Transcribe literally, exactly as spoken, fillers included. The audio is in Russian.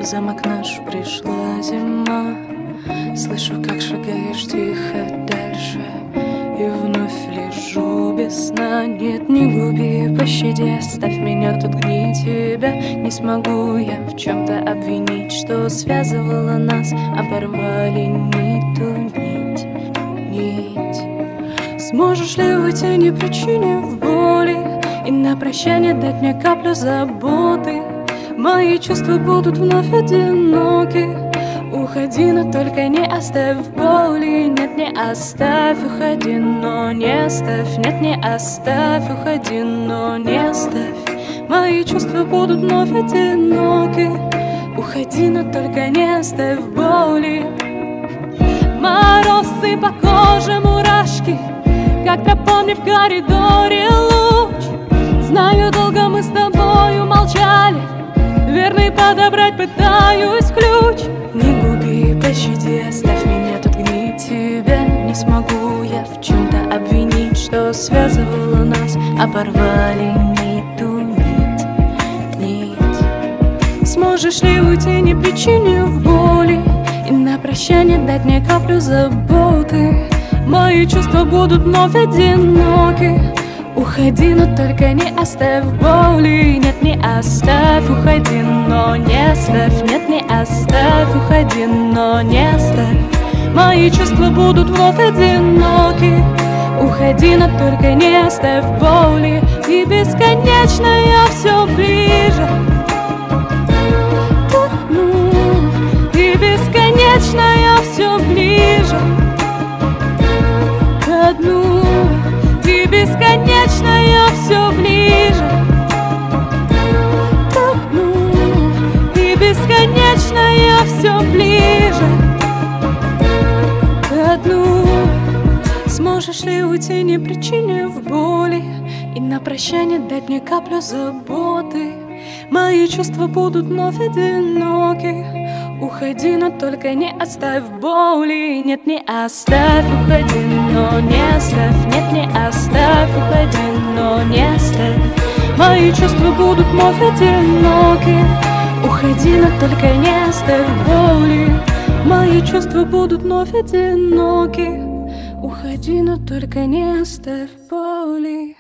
замок наш пришла зима. Слышу, как шагаешь тихо дальше, и вновь лежу без сна. Нет, не губи, пощади, оставь меня, тут гнить тебя. Не смогу я в чем-то обвинить, что связывало нас, оборвали нить, ту нить, нить. Сможешь ли уйти, не причинив боли, и на прощание дать мне каплю заботы? Мои чувства будут вновь одиноки. Уходи, но только не оставь боли. Нет, не оставь, уходи, но не оставь. Нет, не оставь, уходи, но не оставь. Мои чувства будут вновь одиноки. Уходи, но только не оставь боли. Морозы по коже, мурашки, когда помню в коридоре луч. Знаю, долго мы с тобою молчали, верный подобрать пытаюсь ключ. Не губи, пощади, оставь меня, тут гнить тебя. Не смогу я в чем-то обвинить, что связывало нас, оборвали нить, ту нить, нить. Сможешь ли уйти, не причинив боли, и на прощание дать мне каплю заботы? Мои чувства будут вновь одиноки. Уходи, но только не оставь боли. Нет, не оставь, уходи, но не оставь. Нет, не оставь, уходи, но не оставь. Мои чувства будут вновь одиноки. Уходи, но только не оставь боли. И бесконечно я все ближе. И бесконечно я все ближе ко дну. И бесконечно я все ближе к дну. И бесконечно я все ближе к дну. Сможешь ли уйти, не причинив боли, и на прощание дать мне каплю заботы? Мои чувства будут вновь одиноки. Уходи, но только не оставь боли. Нет, не оставь, уходи, но не оставь. Нет, не оставь, уходи, но не оставь. Мои чувства будут вновь одиноки. Уходи, но только не оставь боли. Мои чувства будут вновь одиноки. Уходи, но только не оставь боли.